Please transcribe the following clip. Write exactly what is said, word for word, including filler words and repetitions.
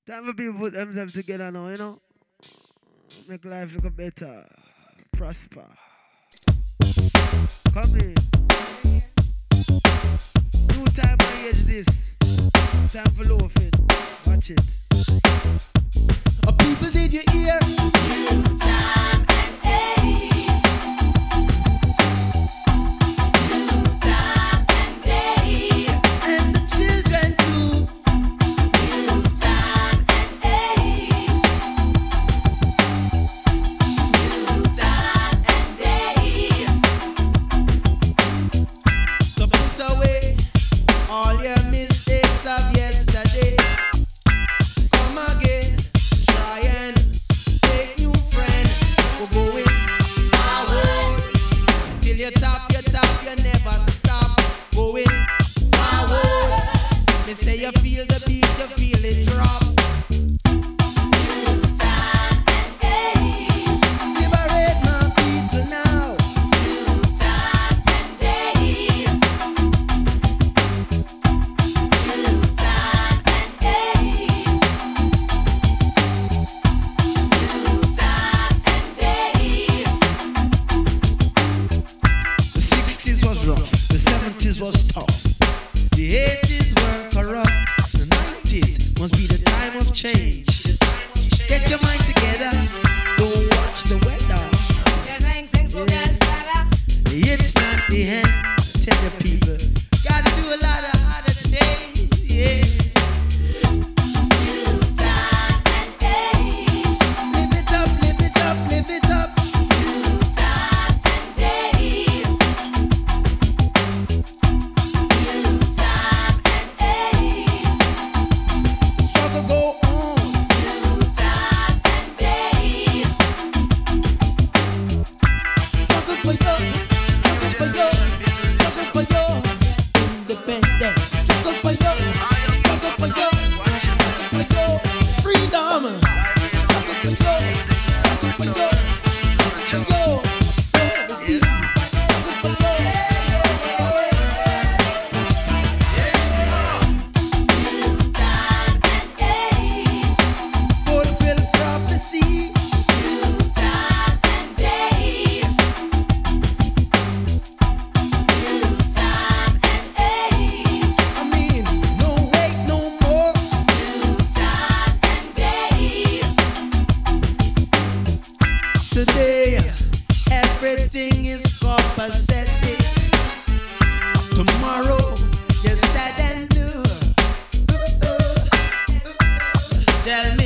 Time for people put themselves together now, you know? Make life look better. Prosper. Come in. New time and age this. Time for loafing. Watch it. Oh, people, did you hear? New time and age. New time and age. And the children too. New time and age. New time and age. So put away all your mistakes of yesterday. Come again, try and make new friend. We're going forward till you top, you top, you never stop. Going forward. Me say you feel the beat, you feel it drop. New time and age. Liberate my people now. New time and age. New time and age. New time and age. The sixties was rough, the seventies was tough, the eighties were corrupt, the nineties must be the time of change. Get your mind together, don't watch the weather. You think things will get better? It's not the end, tell your people. Gotta do a lot of harder today, yeah. New time and age. Live it up, live it up, live it up. New time and age. New time and age. Struggle go on. New time and age. Struggle for you, struggle for you, struggle for you. Independence, struggle for you, struggle for you, struggle for you. Freedom, struggle for you, struggle for you, struggle for you. Prosperity, struggle for you. New time and age. Fulfill prophecy, New time and age. New time and age. I mean, no wait no more. New time and age. Today, everything is copacetic. Tomorrow, you're sad and blue. Tell